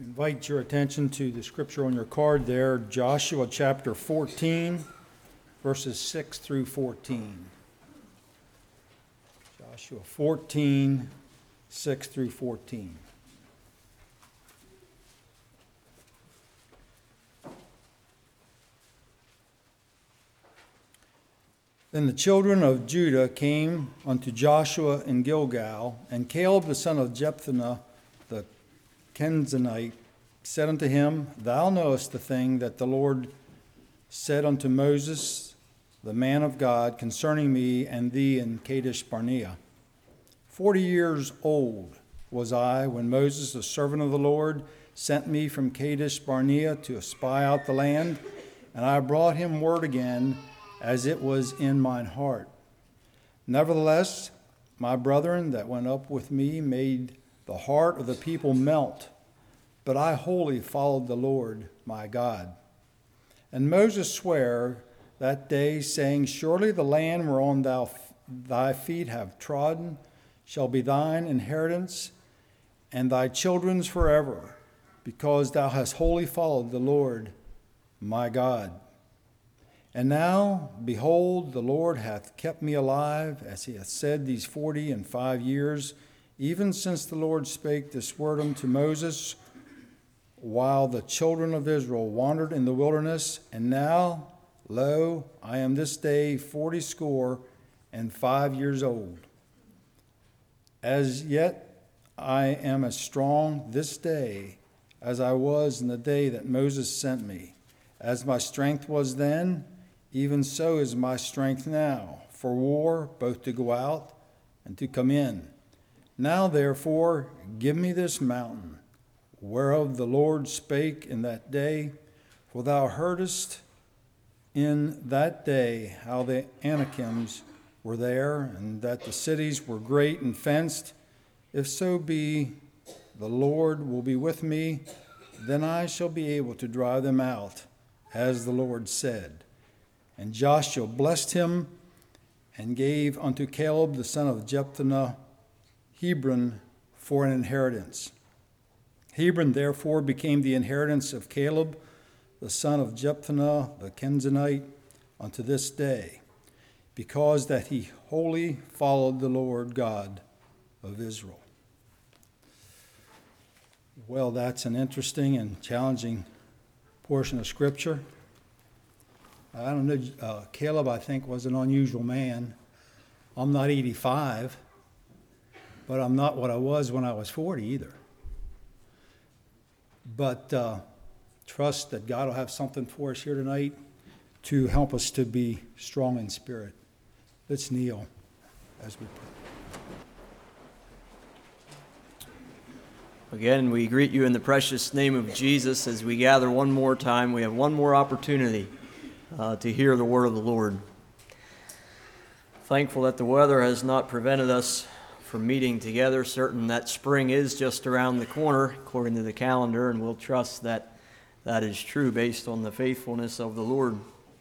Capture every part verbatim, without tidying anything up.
Invite your attention to the scripture on your card there, Joshua chapter fourteen, verses six through fourteen. Joshua fourteen, six through fourteen. Then the children of Judah came unto Joshua in Gilgal, and Caleb the son of Jephunneh the Kenizzite said unto him, Thou knowest the thing that the Lord said unto Moses, the man of God, concerning me and thee in Kadesh Barnea. Forty years old was I when Moses, the servant of the Lord, sent me from Kadesh Barnea to espy out the land, and I brought him word again, as it was in mine heart. Nevertheless, my brethren that went up with me made the heart of the people melt, but I wholly followed the Lord my God. And Moses sware that day, saying, Surely the land whereon thou thy feet have trodden shall be thine inheritance, and thy children's forever, because thou hast wholly followed the Lord my God. And now, behold, the Lord hath kept me alive, as he hath said, these forty and five years, even since the Lord spake this word unto Moses, while the children of Israel wandered in the wilderness. And now, lo, I am this day forty score and five years old. As yet I am as strong this day as I was in the day that Moses sent me. As my strength was then, even so is my strength now, for war, both to go out and to come in. Now, therefore, give me this mountain, whereof the Lord spake in that day, for thou heardest in that day how the Anakims were there, and that the cities were great and fenced. If so be the Lord will be with me, then I shall be able to drive them out, as the Lord said. And Joshua blessed him, and gave unto Caleb the son of Jephunneh Hebron for an inheritance. Hebron therefore became the inheritance of Caleb the son of Jephunneh the Kenizzite unto this day, because that he wholly followed the Lord God of Israel. Well, that's an interesting and challenging portion of Scripture. I don't know, uh, Caleb, I think, was an unusual man. I'm not eighty-five, but I'm not what I was when I was forty either. But uh, trust that God will have something for us here tonight to help us to be strong in spirit. Let's kneel as we pray. Again, we greet you in the precious name of Jesus as we gather one more time. We have one more opportunity uh, to hear the word of the Lord. Thankful that the weather has not prevented us from meeting together. Certain that spring is just around the corner, according to the calendar, and we'll trust that that is true based on the faithfulness of the Lord.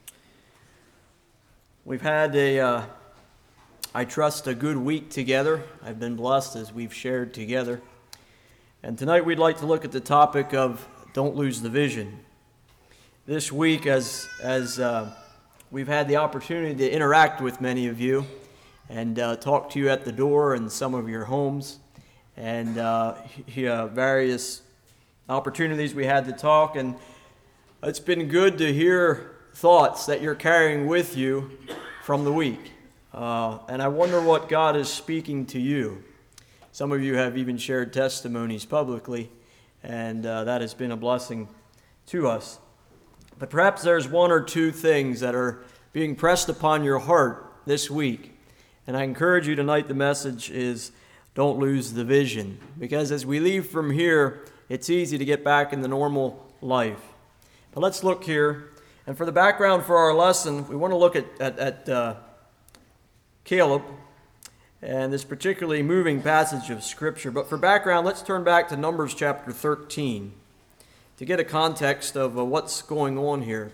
We've had a, uh, I trust, a good week together. I've been blessed as we've shared together. And tonight we'd like to look at the topic of don't lose the vision. This week, as as uh, we've had the opportunity to interact with many of you and uh, talk to you at the door in some of your homes, and uh, uh, various opportunities we had to talk, and it's been good to hear thoughts that you're carrying with you from the week. Uh, and I wonder what God is speaking to you. Some of you have even shared testimonies publicly, and uh, that has been a blessing to us. But perhaps there's one or two things that are being pressed upon your heart this week. And I encourage you tonight, the message is don't lose the vision. Because as we leave from here, it's easy to get back in the normal life. But let's look here. And for the background for our lesson, we want to look at, at, at uh, Caleb and this particularly moving passage of Scripture. But for background, let's turn back to Numbers chapter thirteen to get a context of uh, what's going on here.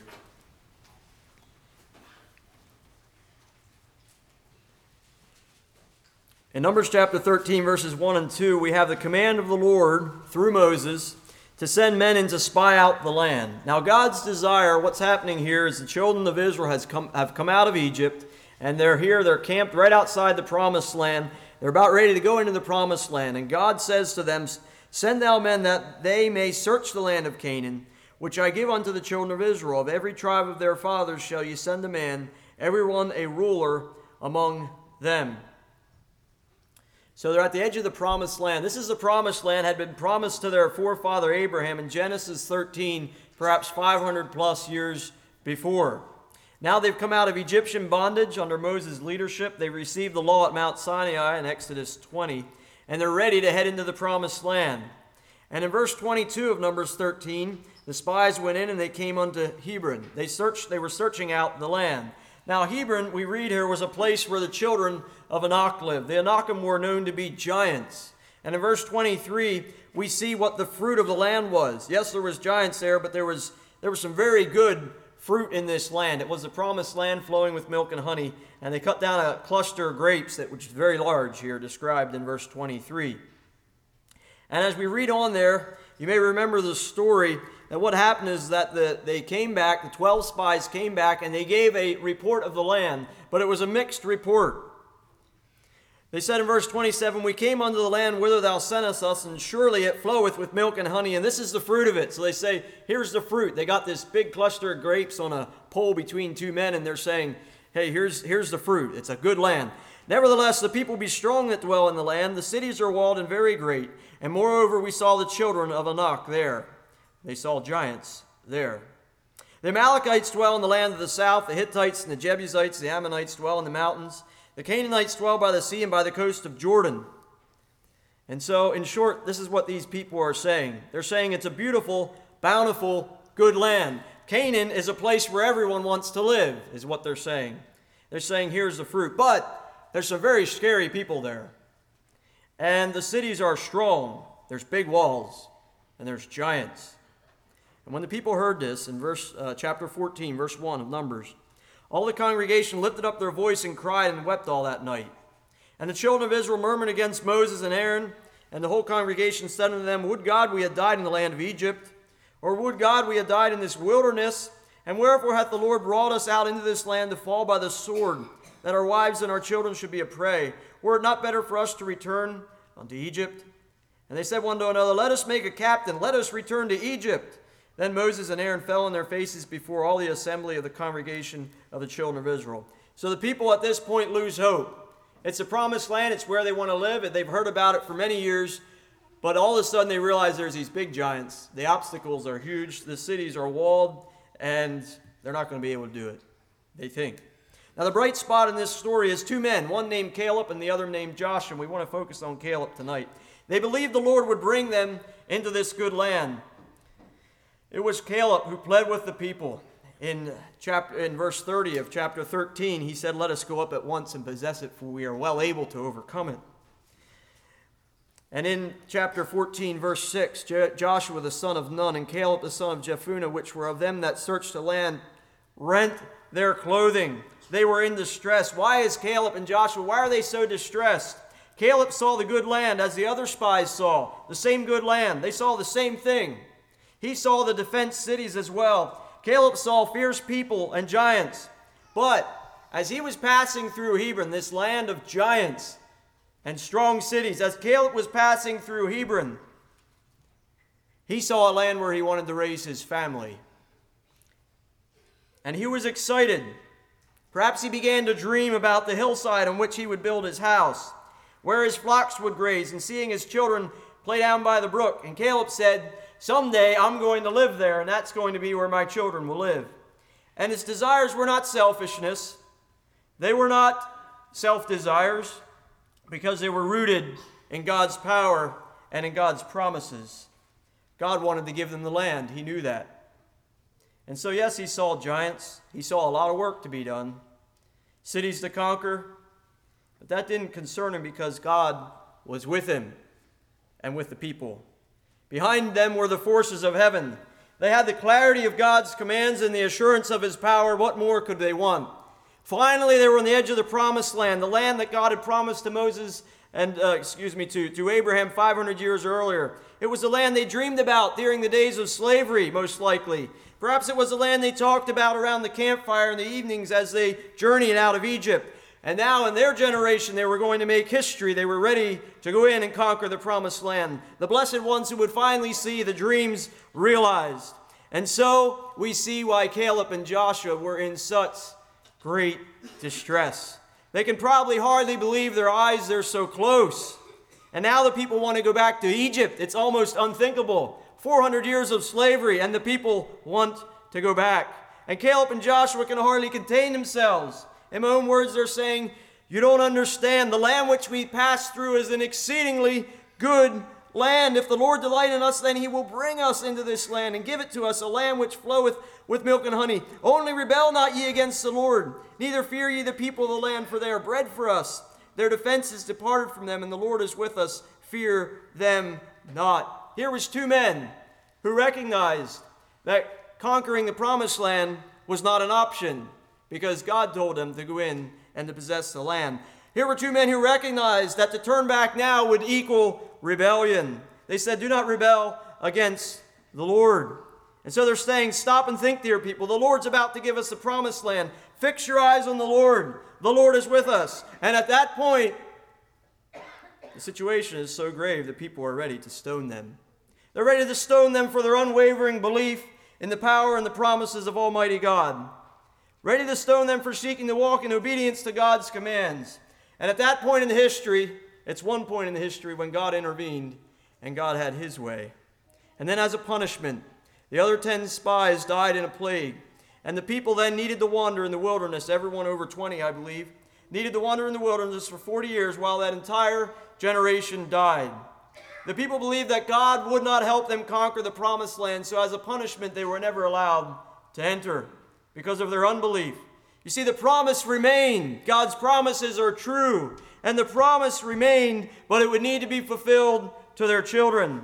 In Numbers chapter thirteen, verses one and two, we have the command of the Lord through Moses to send men in to spy out the land. Now God's desire, what's happening here is the children of Israel has come, have come out of Egypt, and they're here, they're camped right outside the promised land. They're about ready to go into the promised land. And God says to them, send thou men that they may search the land of Canaan, which I give unto the children of Israel. Of every tribe of their fathers shall ye send a man, every one a ruler among them. So they're at the edge of the promised land. This is the promised land, had been promised to their forefather Abraham in Genesis thirteen, perhaps five hundred plus years before. Now they've come out of Egyptian bondage under Moses' leadership. They received the law at Mount Sinai in Exodus twenty, and they're ready to head into the promised land. And in verse twenty-two of Numbers thirteen, the spies went in and they came unto Hebron. They searched, they were searching out the land. Now Hebron, we read here, was a place where the children of Anak lived. The Anakim were known to be giants. And in verse twenty-three, we see what the fruit of the land was. Yes, there was giants there, but there was there was some very good fruit in this land. It was the promised land flowing with milk and honey. And they cut down a cluster of grapes, that which is very large here, described in verse twenty-three. And as we read on there, you may remember the story that what happened is that the, they came back, the twelve spies came back, and they gave a report of the land, but it was a mixed report. They said in verse twenty-seven, we came unto the land whither thou sentest us, and surely it floweth with milk and honey, and this is the fruit of it. So they say, here's the fruit. They got this big cluster of grapes on a pole between two men, and they're saying, hey, here's, here's the fruit. It's a good land. Nevertheless, the people be strong that dwell in the land. The cities are walled and very great. And moreover, we saw the children of Anak there. They saw giants there. The Amalekites dwell in the land of the south. The Hittites and the Jebusites, the Ammonites dwell in the mountains. The Canaanites dwell by the sea and by the coast of Jordan. And so, in short, this is what these people are saying. They're saying it's a beautiful, bountiful, good land. Canaan is a place where everyone wants to live, is what they're saying. They're saying, here's the fruit. But there's some very scary people there. And the cities are strong. There's big walls. And there's giants. And when the people heard this, in verse uh, chapter fourteen, verse one of Numbers, all the congregation lifted up their voice and cried and wept all that night. And the children of Israel murmured against Moses and Aaron, and the whole congregation said unto them, would God we had died in the land of Egypt, or would God we had died in this wilderness? And wherefore hath the Lord brought us out into this land to fall by the sword, that our wives and our children should be a prey? Were it not better for us to return unto Egypt? And they said one to another, let us make a captain, let us return to Egypt. Then Moses and Aaron fell on their faces before all the assembly of the congregation of the children of Israel. So the people at this point lose hope. It's a promised land. It's where they want to live. They've heard about it for many years. But all of a sudden they realize there's these big giants. The obstacles are huge. The cities are walled. And they're not going to be able to do it, they think. Now the bright spot in this story is two men. One named Caleb and the other named Joshua. And we want to focus on Caleb tonight. They believed the Lord would bring them into this good land. It was Caleb who pled with the people. In chapter, in verse thirty of chapter thirteen, he said, let us go up at once and possess it, for we are well able to overcome it. And in chapter fourteen, verse six, Joshua the son of Nun and Caleb the son of Jephunneh, which were of them that searched the land, rent their clothing. They were in distress. Why is Caleb and Joshua, why are they so distressed? Caleb saw the good land as the other spies saw, the same good land. They saw the same thing. He saw the defense cities as well. Caleb saw fierce people and giants. But as he was passing through Hebron, this land of giants and strong cities, as Caleb was passing through Hebron, he saw a land where he wanted to raise his family. And he was excited. Perhaps he began to dream about the hillside on which he would build his house, where his flocks would graze, and seeing his children play down by the brook. And Caleb said, someday I'm going to live there, and that's going to be where my children will live. And his desires were not selfishness. They were not self-desires, because they were rooted in God's power and in God's promises. God wanted to give them the land. He knew that. And so, yes, he saw giants. He saw a lot of work to be done, cities to conquer. But that didn't concern him, because God was with him and with the people. Behind them were the forces of heaven. They had the clarity of God's commands and the assurance of his power. What more could they want? Finally, they were on the edge of the promised land, the land that God had promised to Moses and uh, excuse me, to, to Abraham five hundred years earlier. It was the land they dreamed about during the days of slavery, most likely. Perhaps it was the land they talked about around the campfire in the evenings as they journeyed out of Egypt. And now in their generation, they were going to make history. They were ready to go in and conquer the promised land. The blessed ones who would finally see the dreams realized. And so we see why Caleb and Joshua were in such great distress. They can probably hardly believe their eyes, they're so close. And now the people want to go back to Egypt. It's almost unthinkable. four hundred years of slavery, and the people want to go back. And Caleb and Joshua can hardly contain themselves. In my own words, they're saying, you don't understand. The land which we passed through is an exceedingly good land. If the Lord delight in us, then he will bring us into this land and give it to us, a land which floweth with milk and honey. Only rebel not ye against the Lord, neither fear ye the people of the land, for they are bread for us. Their defense is departed from them, and the Lord is with us. Fear them not. Here was two men who recognized that conquering the promised land was not an option, because God told them to go in and to possess the land. Here were two men who recognized that to turn back now would equal rebellion. They said, do not rebel against the Lord. And so they're saying, stop and think, dear people. The Lord's about to give us the promised land. Fix your eyes on the Lord. The Lord is with us. And at that point, the situation is so grave that people are ready to stone them. They're ready to stone them for their unwavering belief in the power and the promises of Almighty God. Ready to stone them for seeking to walk in obedience to God's commands. And at that point in the history, it's one point in the history when God intervened and God had his way. And then as a punishment, the other ten spies died in a plague. And the people then needed to wander in the wilderness, everyone over twenty, I believe, needed to wander in the wilderness for forty years while that entire generation died. The people believed that God would not help them conquer the promised land, so as a punishment, they were never allowed to enter because of their unbelief. You see, the promise remained. God's promises are true, and the promise remained, but it would need to be fulfilled to their children.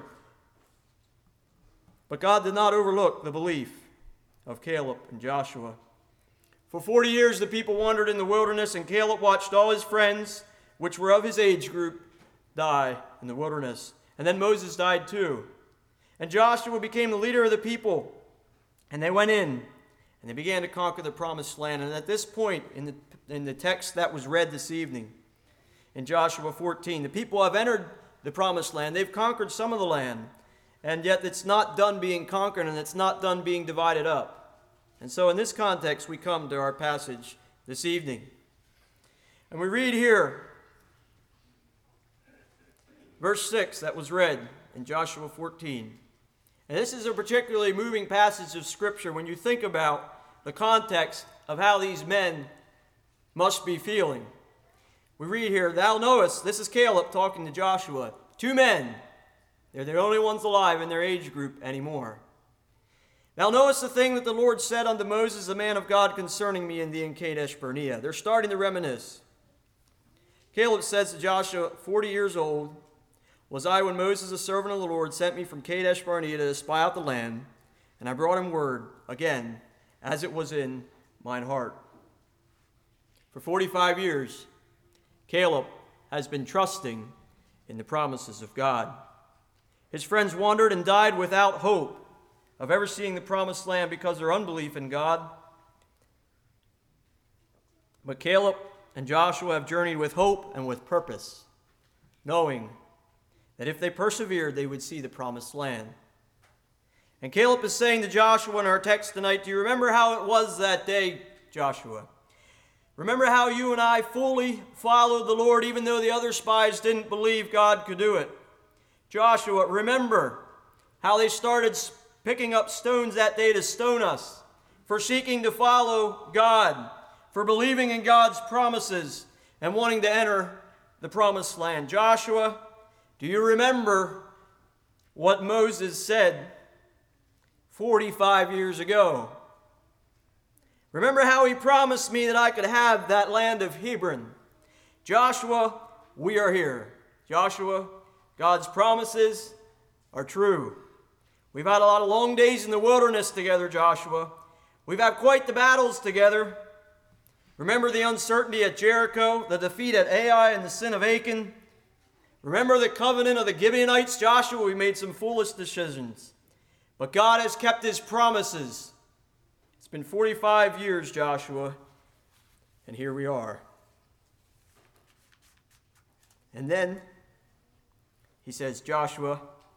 But God did not overlook the belief of Caleb and Joshua. For forty years the people wandered in the wilderness, and Caleb watched all his friends, which were of his age group, die in the wilderness. And then Moses died too. And Joshua became the leader of the people. And they went in, and they began to conquer the promised land. And at this point in the, in the text that was read this evening, in Joshua fourteen, the people have entered the promised land. They've conquered some of the land. And yet it's not done being conquered, and it's not done being divided up. And so in this context, we come to our passage this evening. And we read here, verse six that was read in Joshua fourteen. And this is a particularly moving passage of Scripture when you think about the context of how these men must be feeling. We read here, thou knowest, this is Caleb talking to Joshua, two men. They're the only ones alive in their age group anymore. Thou knowest the thing that the Lord said unto Moses, the man of God, concerning me in thee in Kadesh Barnea. They're starting to reminisce. Caleb says to Joshua, forty years old, was I when Moses, the servant of the Lord, sent me from Kadesh Barnea to spy out the land, and I brought him word, again, as it was in mine heart. For forty-five years, Caleb has been trusting in the promises of God. His friends wandered and died without hope of ever seeing the promised land because of their unbelief in God. But Caleb and Joshua have journeyed with hope and with purpose, knowing that if they persevered, they would see the promised land. And Caleb is saying to Joshua in our text tonight, do you remember how it was that day, Joshua? Remember how you and I fully followed the Lord even though the other spies didn't believe God could do it? Joshua, remember how they started picking up stones that day to stone us for seeking to follow God, for believing in God's promises and wanting to enter the promised land. Joshua, do you remember what Moses said forty-five years ago? Remember how he promised me that I could have that land of Hebron? Joshua, we are here. Joshua, God's promises are true. We've had a lot of long days in the wilderness together, Joshua. We've had quite the battles together. Remember the uncertainty at Jericho, the defeat at Ai, and the sin of Achan. Remember the covenant of the Gibeonites, Joshua? We made some foolish decisions. But God has kept his promises. It's been forty-five years, Joshua, and here we are. And then he says, Joshua,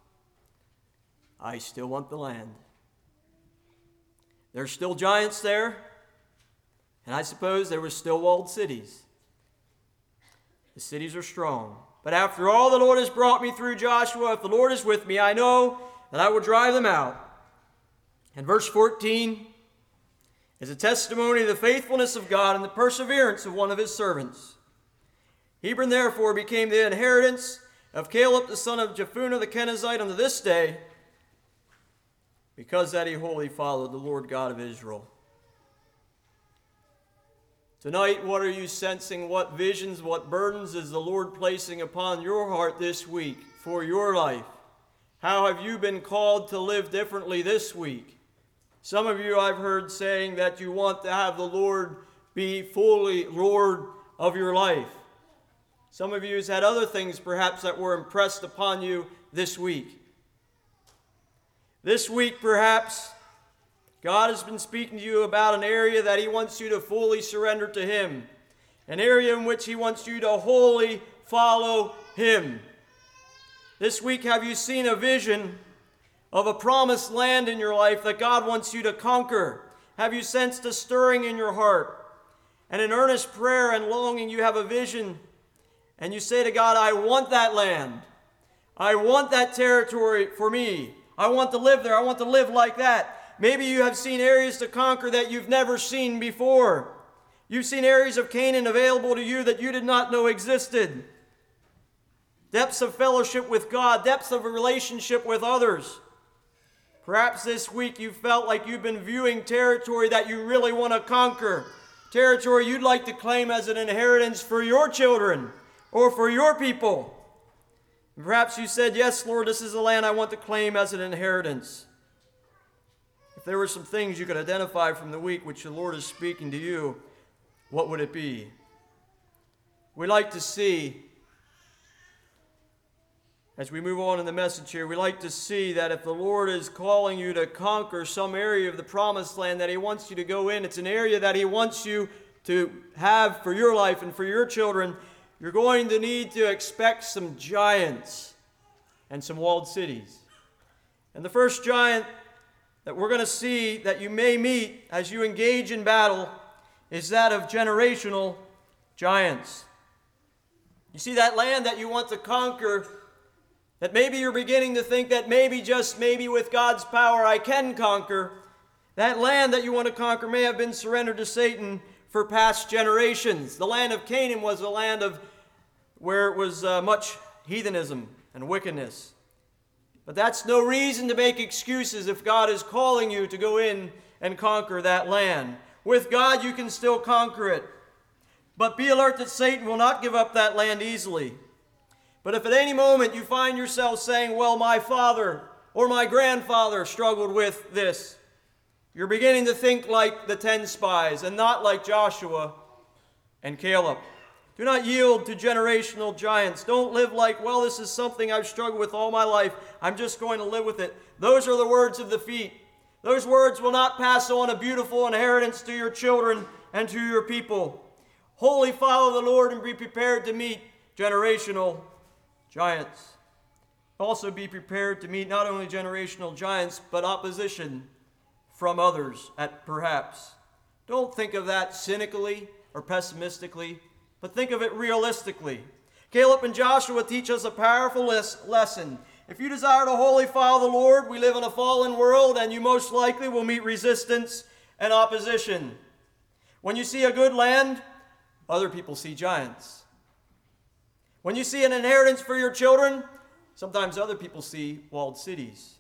I still want the land. There's still giants there, and I suppose there were still walled cities. The cities are strong. But after all the Lord has brought me through, Joshua, if the Lord is with me, I know that I will drive them out. And verse fourteen is a testimony of the faithfulness of God and the perseverance of one of his servants. Hebron therefore became the inheritance of Caleb the son of Jephunneh the Kenizzite unto this day, because that he wholly followed the Lord God of Israel. Tonight, what are you sensing? What visions, what burdens is the Lord placing upon your heart this week for your life? How have you been called to live differently this week? Some of you I've heard saying that you want to have the Lord be fully Lord of your life. Some of you has had other things perhaps that were impressed upon you this week. This week perhaps God has been speaking to you about an area that he wants you to fully surrender to him. An area in which he wants you to wholly follow him. This week have you seen a vision of a promised land in your life that God wants you to conquer? Have you sensed a stirring in your heart? And in earnest prayer and longing you have a vision and you say to God, I want that land. I want that territory for me. I want to live there. I want to live like that. Maybe you have seen areas to conquer that you've never seen before. You've seen areas of Canaan available to you that you did not know existed. Depths of fellowship with God, depths of a relationship with others. Perhaps this week you felt like you've been viewing territory that you really want to conquer. Territory you'd like to claim as an inheritance for your children or for your people. Perhaps you said, yes, Lord, this is the land I want to claim as an inheritance. If there were some things you could identify from the week which the Lord is speaking to you, what would it be? We'd like to see, as we move on in the message here, we like to see that if the Lord is calling you to conquer some area of the promised land that he wants you to go in, it's an area that he wants you to have for your life and for your children, you're going to need to expect some giants and some walled cities. And the first giant that we're going to see that you may meet as you engage in battle is that of generational giants. You see, that land that you want to conquer, that maybe you're beginning to think that maybe, just maybe with God's power I can conquer, that land that you want to conquer may have been surrendered to Satan for past generations. The land of Canaan was a land of where it was uh, much heathenism and wickedness. But that's no reason to make excuses if God is calling you to go in and conquer that land. With God, you can still conquer it. But be alert that Satan will not give up that land easily. But if at any moment you find yourself saying, well, my father or my grandfather struggled with this, you're beginning to think like the ten spies and not like Joshua and Caleb. Do not yield to generational giants. Don't live like, well, this is something I've struggled with all my life. I'm just going to live with it. Those are the words of defeat. Those words will not pass on a beautiful inheritance to your children and to your people. Wholly follow the Lord and be prepared to meet generational giants. Also be prepared to meet not only generational giants, but opposition from others at perhaps. Don't think of that cynically or pessimistically, but think of it realistically. Caleb and Joshua teach us a powerful les- lesson. If you desire to wholly follow the Lord, we live in a fallen world, and you most likely will meet resistance and opposition. When you see a good land, other people see giants. When you see an inheritance for your children, sometimes other people see walled cities.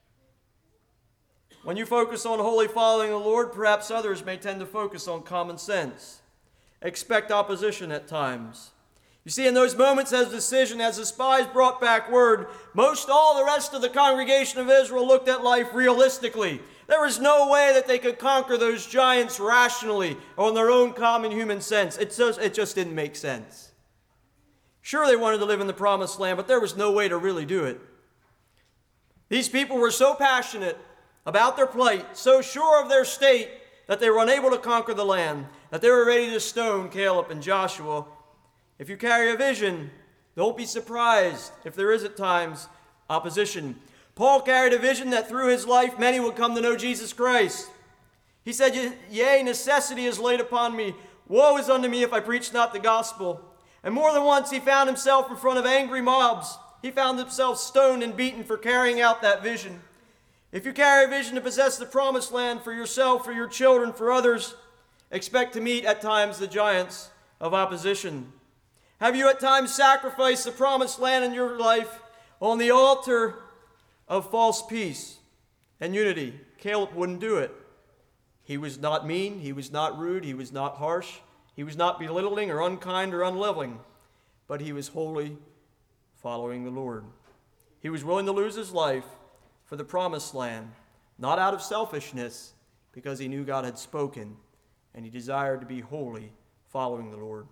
When you focus on wholly following the Lord, perhaps others may tend to focus on common sense. Expect opposition at times. You see, in those moments as decision, as the spies brought back word, most all the rest of the congregation of Israel looked at life realistically. There was no way that they could conquer those giants rationally or in their own common human sense. It just, it just didn't make sense. Sure, they wanted to live in the promised land, but there was no way to really do it. These people were so passionate about their plight, so sure of their state, that they were unable to conquer the land, that they were ready to stone Caleb and Joshua. If you carry a vision, don't be surprised if there is at times opposition. Paul carried a vision that through his life many would come to know Jesus Christ. He said, "Yea, necessity is laid upon me. Woe is unto me if I preach not the gospel." And more than once he found himself in front of angry mobs. He found himself stoned and beaten for carrying out that vision. If you carry a vision to possess the promised land for yourself, for your children, for others, expect to meet at times the giants of opposition. Have you at times sacrificed the promised land in your life on the altar of false peace and unity? Caleb wouldn't do it. He was not mean, he was not rude, he was not harsh, he was not belittling or unkind or unloving, but he was wholly following the Lord. He was willing to lose his life for the promised land, not out of selfishness, because he knew God had spoken, and he desired to be wholly following the Lord.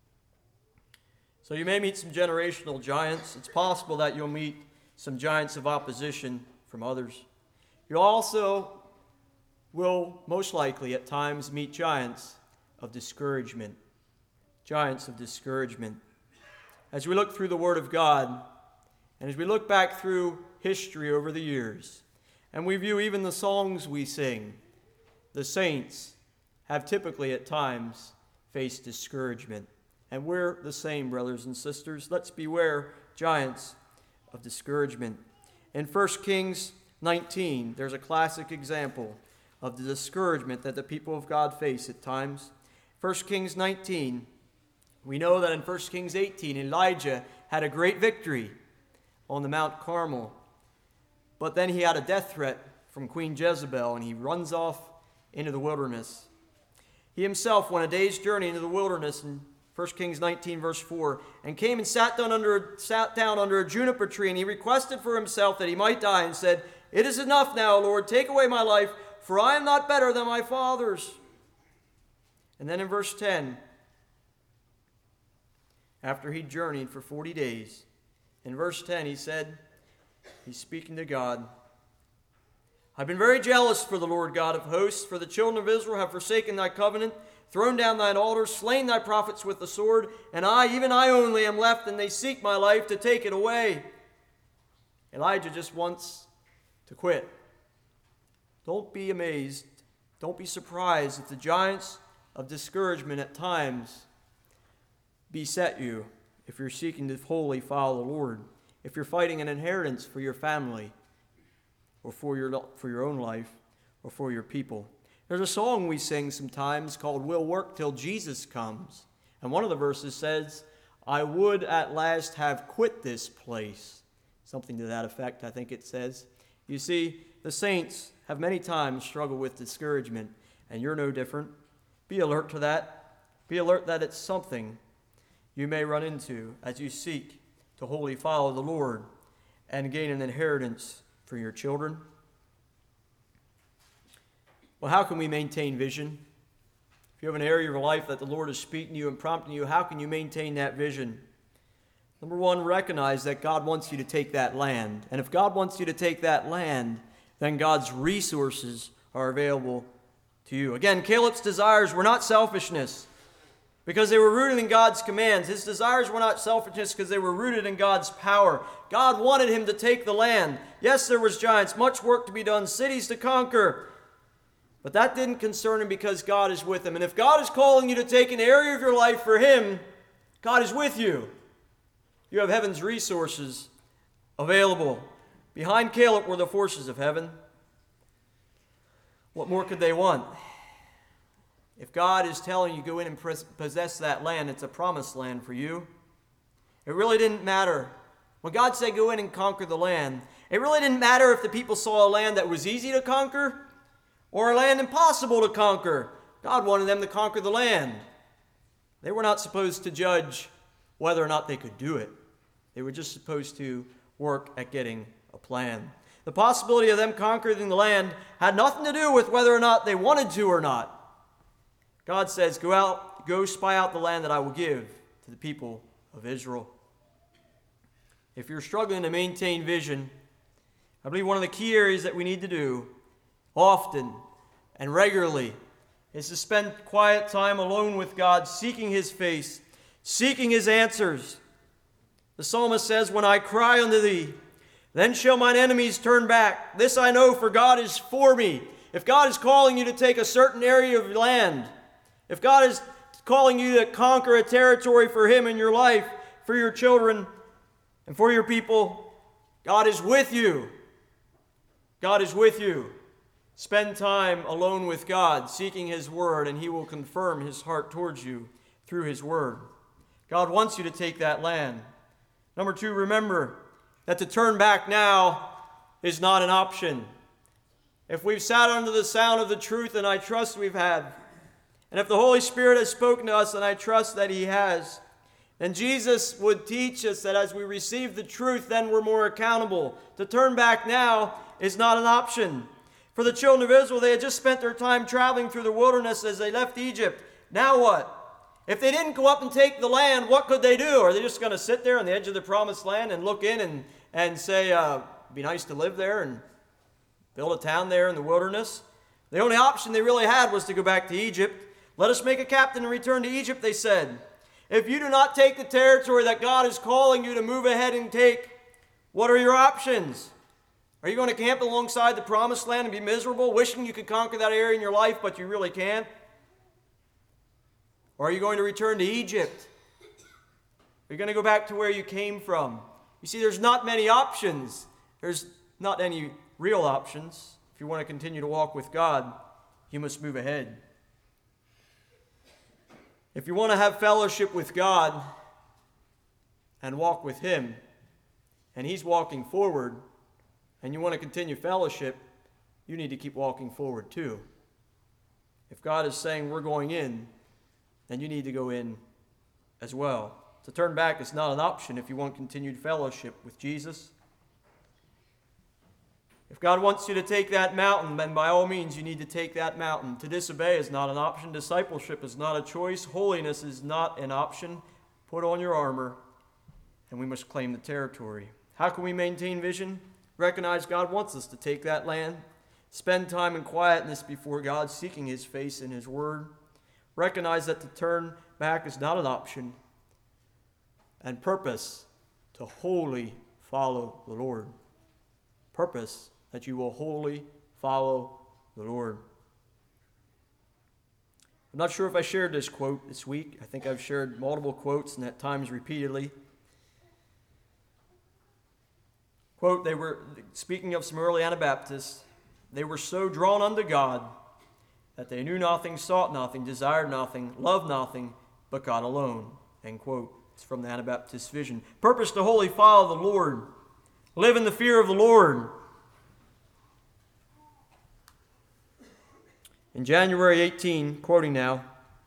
So you may meet some generational giants. It's possible that you'll meet some giants of opposition from others. You also will most likely at times meet giants of discouragement. Giants of discouragement. As we look through the Word of God, and as we look back through history over the years, and we view even the songs we sing, the saints have typically at times faced discouragement. And we're the same, brothers and sisters. Let's beware giants of discouragement. In First Kings nineteen, there's a classic example of the discouragement that the people of God face at times. First Kings nineteen, we know that in First Kings eighteen, Elijah had a great victory on the Mount Carmel. But then he had a death threat from Queen Jezebel, and he runs off into the wilderness. He himself went a day's journey into the wilderness in First Kings nineteen, verse four, and came and sat down, under, sat down under a juniper tree, and he requested for himself that he might die, and said, "It is enough now, Lord, take away my life, for I am not better than my fathers." And then in verse ten, after he journeyed for forty days, in verse ten he said, he's speaking to God, "I've been very jealous for the Lord God of hosts, for the children of Israel have forsaken thy covenant, thrown down thine altars, slain thy prophets with the sword, and I, even I only, am left, and they seek my life to take it away." Elijah just wants to quit. Don't be amazed, don't be surprised if the giants of discouragement at times beset you if you're seeking to wholly follow the Lord, if you're fighting an inheritance for your family, or for your, for your own life, or for your people. There's a song we sing sometimes called "We'll Work Till Jesus Comes." And one of the verses says, "I would at last have quit this place." Something to that effect, I think it says. You see, the saints have many times struggled with discouragement, and you're no different. Be alert to that. Be alert that it's something you may run into as you seek to wholly follow the Lord and gain an inheritance for your children. Well, how can we maintain vision? If you have an area of your life that the Lord is speaking to you and prompting you, how can you maintain that vision? Number one, recognize that God wants you to take that land. And if God wants you to take that land, then God's resources are available to you. Again, Caleb's desires were not selfishness because they were rooted in God's commands. His desires were not selfishness because they were rooted in God's power. God wanted him to take the land. Yes, there was giants, much work to be done, cities to conquer. But that didn't concern him because God is with him. And if God is calling you to take an area of your life for him, God is with you. You have heaven's resources available. Behind Caleb were the forces of heaven. What more could they want? If God is telling you go in and possess that land, it's a promised land for you. It really didn't matter. When God said go in and conquer the land, it really didn't matter if the people saw a land that was easy to conquer or a land impossible to conquer. God wanted them to conquer the land. They were not supposed to judge whether or not they could do it. They were just supposed to work at getting a plan. The possibility of them conquering the land had nothing to do with whether or not they wanted to or not. God says, go out, go spy out the land that I will give to the people of Israel. if you're struggling to maintain vision, I believe one of the key areas that we need to do often and regularly is to spend quiet time alone with God, seeking His face, seeking His answers. The psalmist says, "When I cry unto thee, then shall mine enemies turn back. This I know, for God is for me." If God is calling you to take a certain area of land, if God is calling you to conquer a territory for Him in your life, for your children, and for your people, God is with you. God is with you. Spend time alone with God, seeking His Word, and He will confirm His heart towards you through His Word. God wants you to take that land. Number two, remember that to turn back now is not an option. If we've sat under the sound of the truth, and I trust we've had, and if the Holy Spirit has spoken to us, and I trust that He has, then Jesus would teach us that as we receive the truth, then we're more accountable. To turn back now is not an option. For the children of Israel, they had just spent their time traveling through the wilderness as they left Egypt. Now what? If they didn't go up and take the land, what could they do? Are they just going to sit there on the edge of the promised land and look in and, and say, uh, it'd be nice to live there and build a town there in the wilderness? The only option they really had was to go back to Egypt. "Let us make a captain and return to Egypt," they said. If you do not take the territory that God is calling you to move ahead and take, what are your options? Are you going to camp alongside the promised land and be miserable, wishing you could conquer that area in your life, but you really can't? Or are you going to return to Egypt? Are you going to go back to where you came from? You see, there's not many options. There's not any real options. If you want to continue to walk with God, you must move ahead. If you want to have fellowship with God and walk with Him, and He's walking forward, and you want to continue fellowship, you need to keep walking forward too. If God is saying we're going in, then you need to go in as well. To turn back is not an option if you want continued fellowship with Jesus. If God wants you to take that mountain, then by all means you need to take that mountain. To disobey is not an option. Discipleship is not a choice. Holiness is not an option. Put on your armor, and we must claim the territory. How can we maintain vision? Recognize God wants us to take that land. Spend time in quietness before God, seeking His face in His Word. Recognize that to turn back is not an option. And purpose to wholly follow the Lord. Purpose that you will wholly follow the Lord. I'm not sure if I shared this quote this week. I think I've shared multiple quotes and at times repeatedly. Quote, they were, speaking of some early Anabaptists, they were so drawn unto God that they knew nothing, sought nothing, desired nothing, loved nothing, but God alone. End quote. It's from the Anabaptist vision. Purpose to wholly follow the Lord. Live in the fear of the Lord. In January eighteenth, quoting now,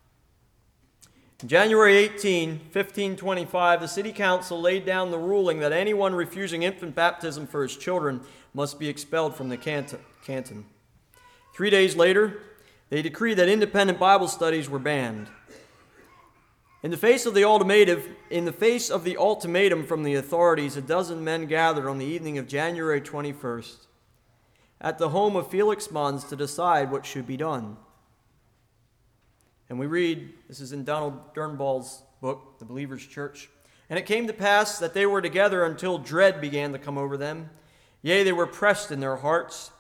January eighteenth, fifteen twenty-five, the city council laid down the ruling that anyone refusing infant baptism for his children must be expelled from the canton. Three days later, they decreed that independent Bible studies were banned. In the face of the ultimatum, in the face of the ultimatum from the authorities, a dozen men gathered on the evening of January twenty-first at the home of Felix Mons to decide what should be done. And we read, this is in Donald Durnball's book, The Believer's Church. "And it came to pass that they were together until dread began to come over them. Yea, they were pressed in their hearts.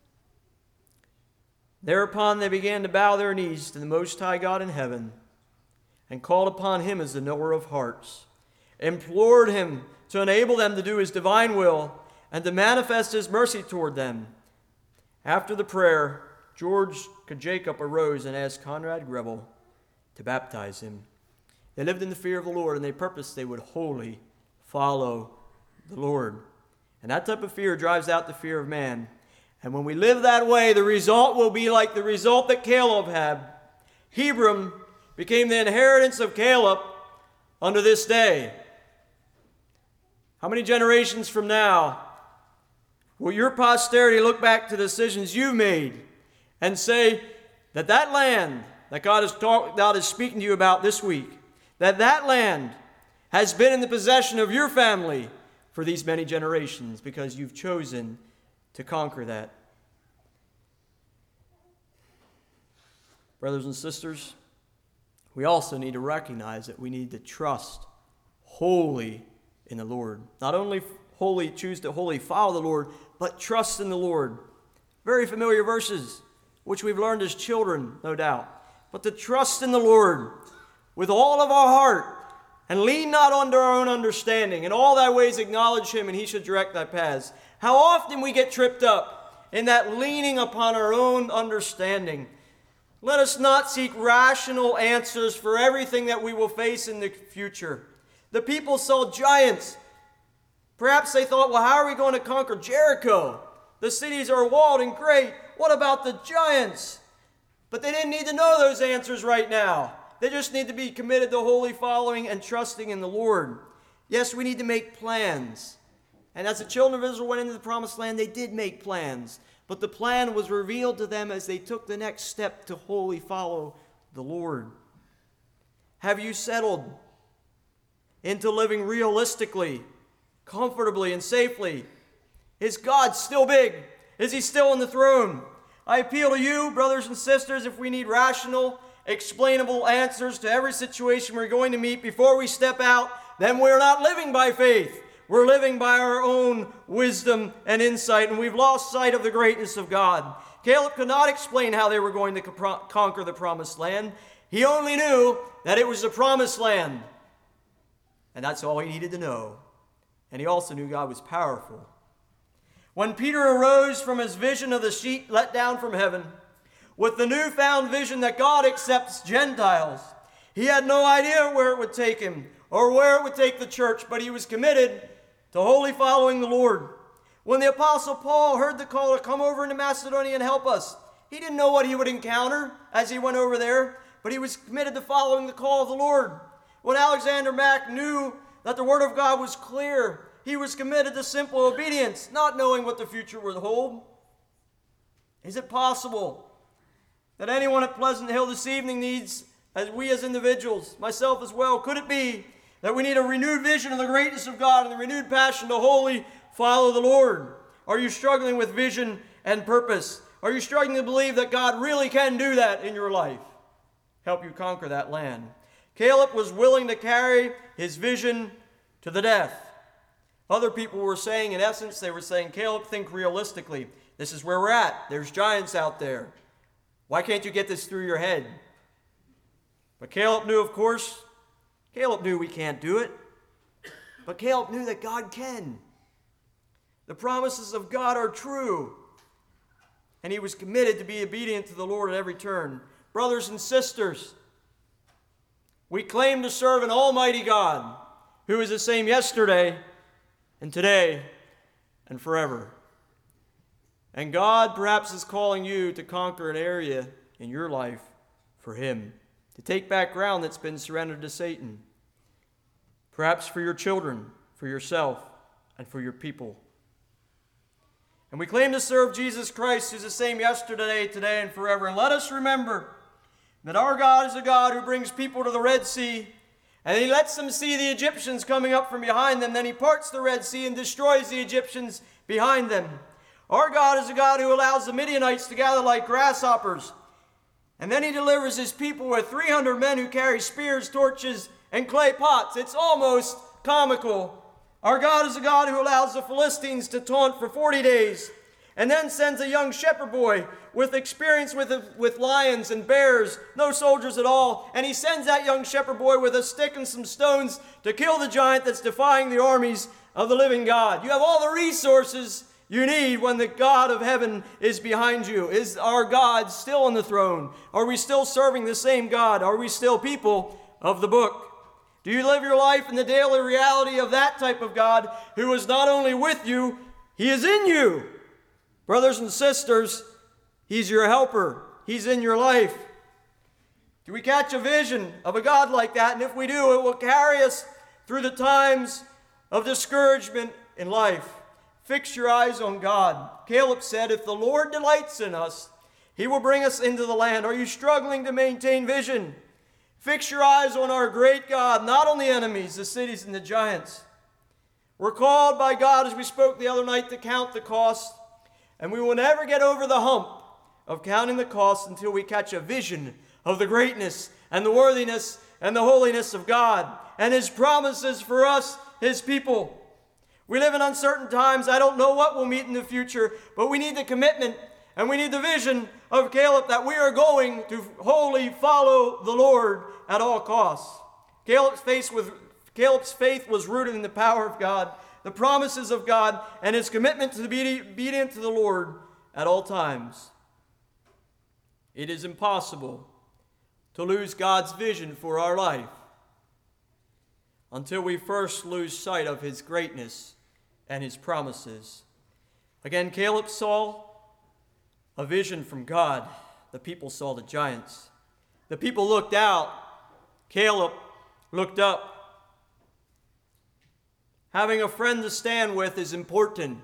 Thereupon they began to bow their knees to the Most High God in heaven, and called upon Him as the knower of hearts, implored Him to enable them to do His divine will, and to manifest His mercy toward them. After the prayer, George Jacob arose and asked Conrad Grebel to baptize him. They lived in the fear of the Lord, and they purposed they would wholly follow the Lord. And that type of fear drives out the fear of man. And when we live that way, the result will be like the result that Caleb had. Hebron became the inheritance of Caleb unto this day. How many generations from now will your posterity look back to the decisions you made and say that that land that God is, talk, God is speaking to you about this week, that that land has been in the possession of your family for these many generations because you've chosen to conquer that. Brothers and sisters, we also need to recognize that we need to trust wholly in the Lord. Not only wholly choose to wholly follow the Lord, but trust in the Lord. Very familiar verses, which we've learned as children, no doubt. But to trust in the Lord with all of our heart, and lean not unto our own understanding. In all thy ways acknowledge him, and he should direct thy paths. How often we get tripped up in that leaning upon our own understanding. Let us not seek rational answers for everything that we will face in the future. The people saw giants. Perhaps they thought, well, how are we going to conquer Jericho? The cities are walled and great. What about the giants? But they didn't need to know those answers right now. They just need to be committed to wholly following and trusting in the Lord. Yes, we need to make plans. And as the children of Israel went into the promised land, they did make plans. But the plan was revealed to them as they took the next step to wholly follow the Lord. Have you settled into living realistically, comfortably, and safely? Is God still big? Is he still on the throne? I appeal to you, brothers and sisters, if we need rational, explainable answers to every situation we're going to meet before we step out, then we're not living by faith. We're living by our own wisdom and insight, and we've lost sight of the greatness of God. Caleb could not explain how they were going to co- conquer the promised land. He only knew that it was the promised land. And that's all he needed to know. And he also knew God was powerful. When Peter arose from his vision of the sheet let down from heaven, with the newfound vision that God accepts Gentiles, he had no idea where it would take him or where it would take the church, but he was committed to wholly following the Lord. When the Apostle Paul heard the call to come over into Macedonia and help us, he didn't know what he would encounter as he went over there, but he was committed to following the call of the Lord. When Alexander Mack knew that the Word of God was clear, he was committed to simple obedience, not knowing what the future would hold. Is it possible that anyone at Pleasant Hill this evening needs, as we as individuals, myself as well, could it be that we need a renewed vision of the greatness of God and a renewed passion to wholly follow the Lord? Are you struggling with vision and purpose? Are you struggling to believe that God really can do that in your life? Help you conquer that land. Caleb was willing to carry his vision to the death. Other people were saying, in essence, they were saying, Caleb, think realistically. This is where we're at. There's giants out there. Why can't you get this through your head? But Caleb knew, of course, Caleb knew we can't do it. But Caleb knew that God can. The promises of God are true. And he was committed to be obedient to the Lord at every turn. Brothers and sisters, we claim to serve an almighty God who is the same yesterday and today and forever. And God perhaps is calling you to conquer an area in your life for him, to take back ground that's been surrendered to Satan. Perhaps for your children, for yourself, and for your people. And we claim to serve Jesus Christ, who's the same yesterday, today, and forever. And let us remember that our God is a God who brings people to the Red Sea, and he lets them see the Egyptians coming up from behind them. Then he parts the Red Sea and destroys the Egyptians behind them. Our God is a God who allows the Midianites to gather like grasshoppers. And then he delivers his people with three hundred men who carry spears, torches, and clay pots. It's almost comical. Our God is a God who allows the Philistines to taunt for forty days. And then sends a young shepherd boy with experience with, with lions and bears, no soldiers at all. And he sends that young shepherd boy with a stick and some stones to kill the giant that's defying the armies of the living God. You have all the resources you need when the God of heaven is behind you. Is our God still on the throne? Are we still serving the same God? Are we still people of the book? Do you live your life in the daily reality of that type of God who is not only with you, he is in you? Brothers and sisters, he's your helper. He's in your life. Do we catch a vision of a God like that? And if we do, it will carry us through the times of discouragement in life. Fix your eyes on God. Caleb said, if the Lord delights in us, he will bring us into the land. Are you struggling to maintain vision? Fix your eyes on our great God, not on the enemies, the cities, and the giants. We're called by God, as we spoke the other night, to count the cost. And we will never get over the hump of counting the cost until we catch a vision of the greatness and the worthiness and the holiness of God and His promises for us, His people. We live in uncertain times. I don't know what we'll meet in the future, but we need the commitment and we need the vision of Caleb that we are going to wholly follow the Lord at all costs. Caleb's faith was, Caleb's faith was rooted in the power of God, the promises of God, and his commitment to be obedient to the Lord at all times. It is impossible to lose God's vision for our life until we first lose sight of His greatness and His promises. Again, Caleb saw a vision from God. The people saw the giants. The people looked out. Caleb looked up. Having a friend to stand with is important,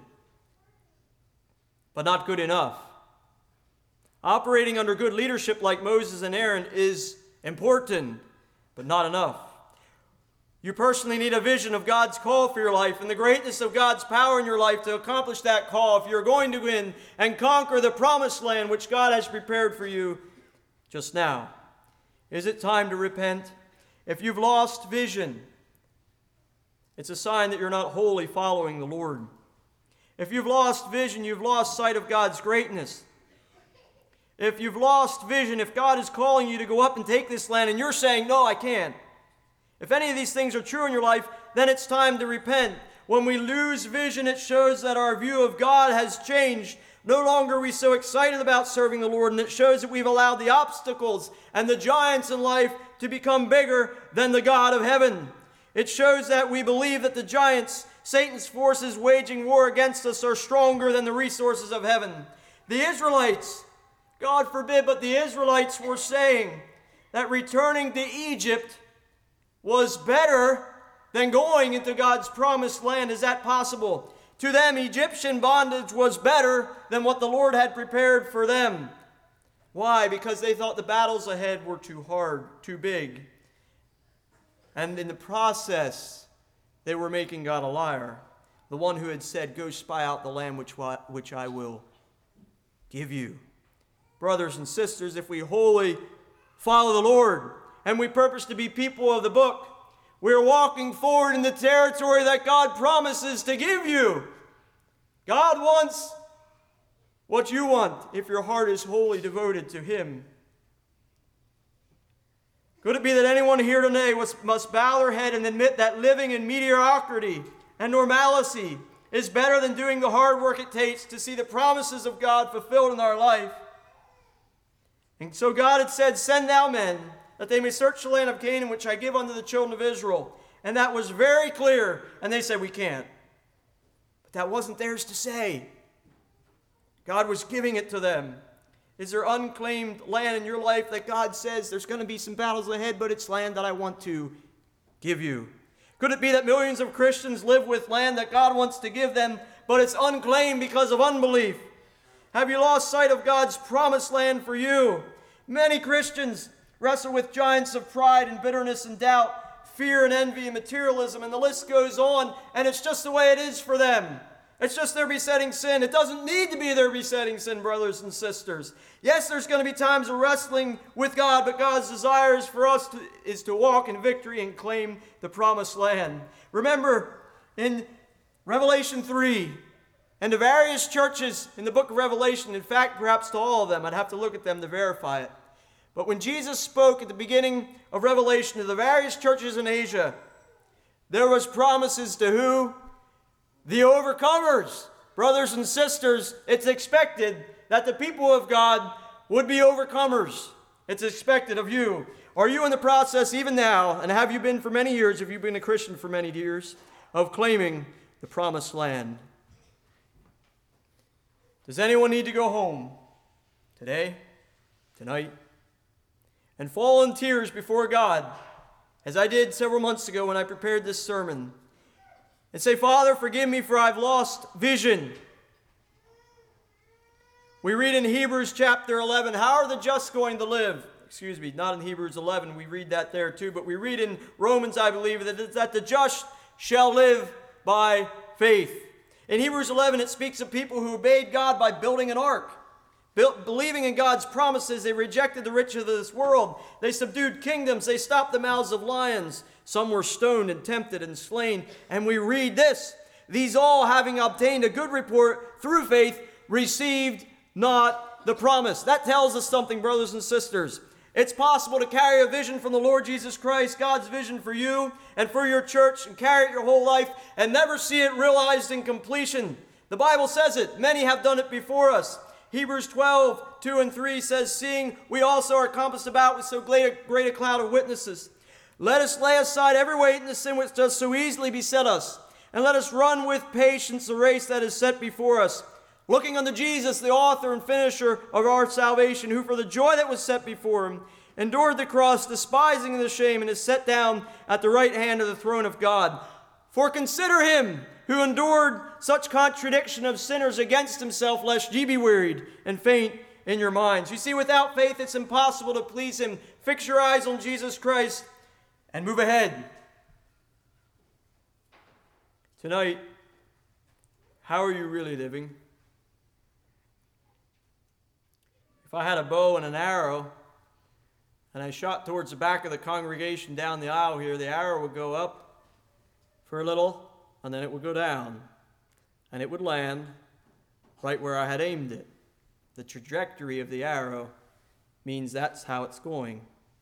but not good enough. Operating under good leadership like Moses and Aaron is important, but not enough. You personally need a vision of God's call for your life and the greatness of God's power in your life to accomplish that call if you're going to win and conquer the promised land which God has prepared for you just now. Is it time to repent? If you've lost vision, it's a sign that you're not wholly following the Lord. If you've lost vision, you've lost sight of God's greatness. If you've lost vision, if God is calling you to go up and take this land and you're saying, no, I can't. If any of these things are true in your life, then it's time to repent. When we lose vision, it shows that our view of God has changed. No longer are we so excited about serving the Lord, and it shows that we've allowed the obstacles and the giants in life to become bigger than the God of heaven. It shows that we believe that the giants, Satan's forces waging war against us, are stronger than the resources of heaven. The Israelites, God forbid, but the Israelites were saying that returning to Egypt was better than going into God's promised land. Is that possible? To them, Egyptian bondage was better than what the Lord had prepared for them. Why? Because they thought the battles ahead were too hard, too big. And in the process, they were making God a liar. The one who had said, go spy out the land which, which I will give you. Brothers and sisters, if we wholly follow the Lord and we purpose to be people of the book, we're walking forward in the territory that God promises to give you. God wants what you want if your heart is wholly devoted to Him. Could it be that anyone here today must bow their head and admit that living in mediocrity and normalcy is better than doing the hard work it takes to see the promises of God fulfilled in our life? And so God had said, send thou men, that they may search the land of Canaan, which I give unto the children of Israel. And that was very clear. And they said, we can't. But that wasn't theirs to say. God was giving it to them. Is there unclaimed land in your life that God says there's going to be some battles ahead, but it's land that I want to give you? Could it be that millions of Christians live with land that God wants to give them, but it's unclaimed because of unbelief? Have you lost sight of God's promised land for you? Many Christians wrestle with giants of pride and bitterness and doubt, fear and envy and materialism, and the list goes on, and it's just the way it is for them. It's just their besetting sin. It doesn't need to be their besetting sin, brothers and sisters. Yes, there's going to be times of wrestling with God, but God's desire is for us to, is to walk in victory and claim the promised land. Remember, in Revelation three, and to various churches in the book of Revelation, in fact, perhaps to all of them, I'd have to look at them to verify it. But when Jesus spoke at the beginning of Revelation to the various churches in Asia, there was promises to who? The overcomers. Brothers and sisters, it's expected that the people of God would be overcomers. It's expected of you. Are you in the process even now, and have you been for many years, if you've been a Christian for many years, of claiming the promised land? Does anyone need to go home today, tonight, and fall in tears before God, as I did several months ago when I prepared this sermon, and say, Father, forgive me for I've lost vision? We read in Hebrews chapter eleven, how are the just going to live? Excuse me, not in Hebrews eleven, we read that there too, but we read in Romans, I believe, that, that the just shall live by faith. In Hebrews eleven, it speaks of people who obeyed God by building an ark. Built, believing in God's promises, they rejected the riches of this world. They subdued kingdoms. They stopped the mouths of lions. Some were stoned and tempted and slain. And we read this: these all, having obtained a good report through faith, received not the promise. That tells us something, brothers and sisters. It's possible to carry a vision from the Lord Jesus Christ, God's vision for you and for your church, and carry it your whole life and never see it realized in completion. The Bible says it. Many have done it before us. Hebrews twelve, two and three says, seeing we also are compassed about with so great a, great a cloud of witnesses, let us lay aside every weight and the sin which does so easily beset us, and let us run with patience the race that is set before us, looking unto Jesus, the author and finisher of our salvation, who for the joy that was set before him endured the cross, despising the shame, and is set down at the right hand of the throne of God. For consider him who endured such contradiction of sinners against himself, lest ye be wearied and faint in your minds. You see, without faith it's impossible to please him. Fix your eyes on Jesus Christ and move ahead. Tonight, how are you really living? If I had a bow and an arrow, and I shot towards the back of the congregation down the aisle here, the arrow would go up for a little, and then it would go down, and it would land right where I had aimed it. The trajectory of the arrow means that's how it's going.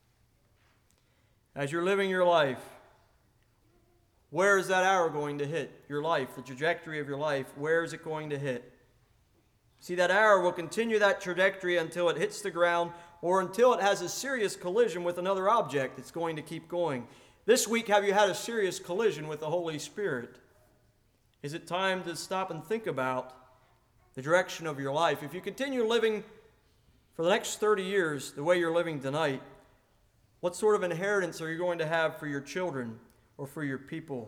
As you're living your life, where is that arrow going to hit? Your life, the trajectory of your life, where is it going to hit? See, that arrow will continue that trajectory until it hits the ground or until it has a serious collision with another object. It's going to keep going. This week, have you had a serious collision with the Holy Spirit? Is it time to stop and think about the direction of your life? If you continue living for the next thirty years the way you're living tonight, what sort of inheritance are you going to have for your children or for your people?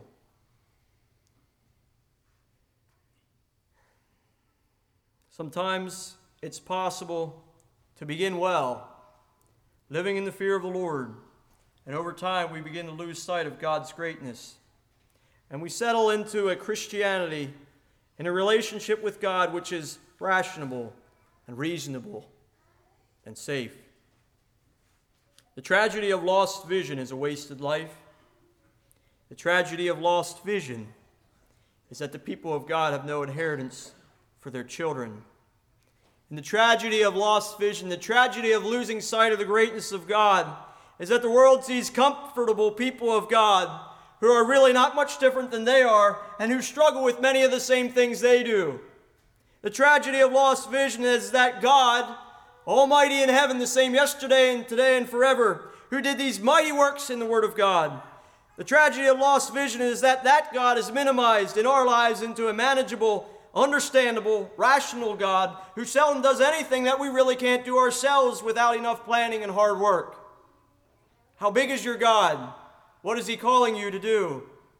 Sometimes it's possible to begin well, living in the fear of the Lord, and over time we begin to lose sight of God's greatness. And we settle into a Christianity in a relationship with God which is rational and reasonable and safe. The tragedy of lost vision is a wasted life. The tragedy of lost vision is that the people of God have no inheritance for their children. And the tragedy of lost vision, the tragedy of losing sight of the greatness of God, is that the world sees comfortable people of God who are really not much different than they are and who struggle with many of the same things they do. The tragedy of lost vision is that God, Almighty in heaven, the same yesterday and today and forever, who did these mighty works in the Word of God. The tragedy of lost vision is that that God is minimized in our lives into a manageable, understandable, rational God who seldom does anything that we really can't do ourselves without enough planning and hard work. How big is your God? What is he calling you to do?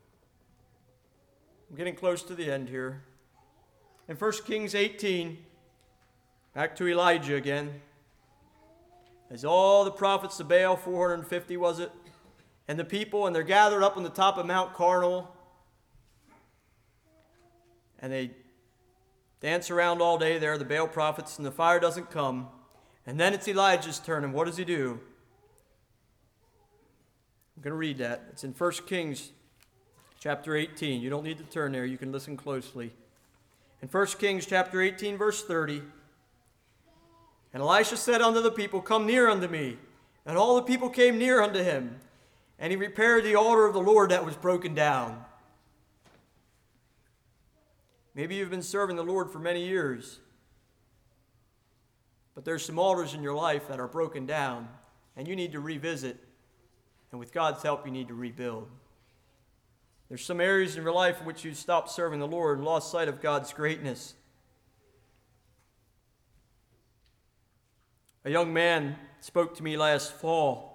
I'm getting close to the end here. In First Kings eighteen, back to Elijah again. As all the prophets of Baal, four hundred fifty was it, and the people, and they're gathered up on the top of Mount Carmel, and they dance around all day there, the Baal prophets, and the fire doesn't come. And then it's Elijah's turn, and what does he do? I'm going to read that. It's in First Kings chapter eighteen. You don't need to turn there. You can listen closely. In First Kings chapter eighteen, verse thirty, and Elisha said unto the people, come near unto me. And all the people came near unto him. And he repaired the altar of the Lord that was broken down. Maybe you've been serving the Lord for many years, but there's some altars in your life that are broken down, and you need to revisit. And with God's help, you need to rebuild. There's some areas in your life in which you stopped serving the Lord and lost sight of God's greatness. A young man spoke to me last fall.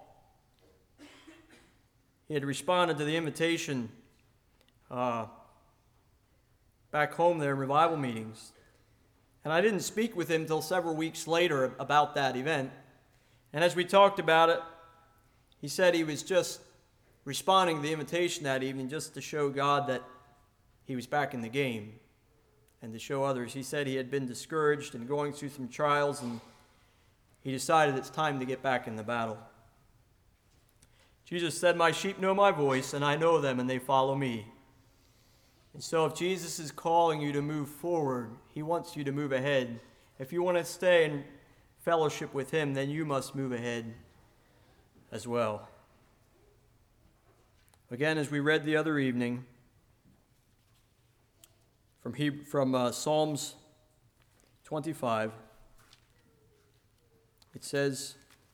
He had responded to the invitation uh, back home there in revival meetings. And I didn't speak with him until several weeks later about that event. And as we talked about it, he said he was just responding to the invitation that evening just to show God that he was back in the game. And to show others, he said he had been discouraged and going through some trials, and he decided it's time to get back in the battle. Jesus said, "My sheep know my voice, and I know them, and they follow me." And so if Jesus is calling you to move forward, he wants you to move ahead. If you want to stay in fellowship with him, then you must move ahead as well. Again, as we read the other evening, from, Hebrew, from uh, Psalms twenty-five, it says,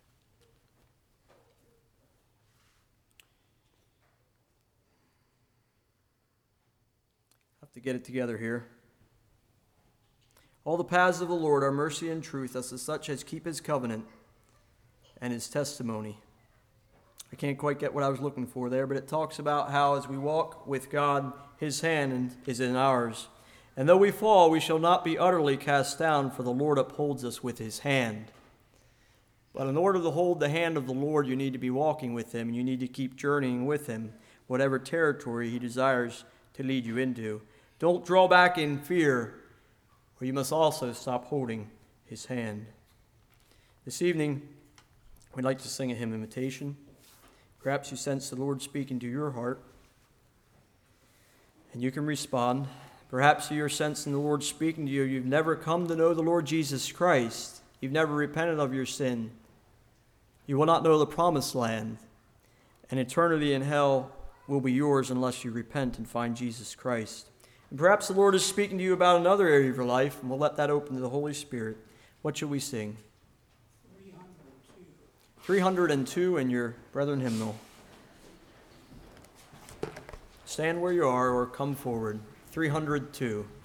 I have to get it together here. All the paths of the Lord are mercy and truth, as to such as keep his covenant and his testimony. I can't quite get what I was looking for there, but it talks about how as we walk with God, his hand is in ours. And though we fall, we shall not be utterly cast down, for the Lord upholds us with his hand. But in order to hold the hand of the Lord, you need to be walking with him, and you need to keep journeying with him, whatever territory he desires to lead you into. Don't draw back in fear, or you must also stop holding his hand. This evening, we'd like to sing a hymn invitation. Perhaps you sense the Lord speaking to your heart, and you can respond. Perhaps you're sensing the Lord speaking to you. You've never come to know the Lord Jesus Christ. You've never repented of your sin. You will not know the promised land. And eternity in hell will be yours unless you repent and find Jesus Christ. And perhaps the Lord is speaking to you about another area of your life, and we'll let that open to the Holy Spirit. What should we sing? three hundred two. three hundred two in your Brethren hymnal. Stand where you are or come forward. three hundred two.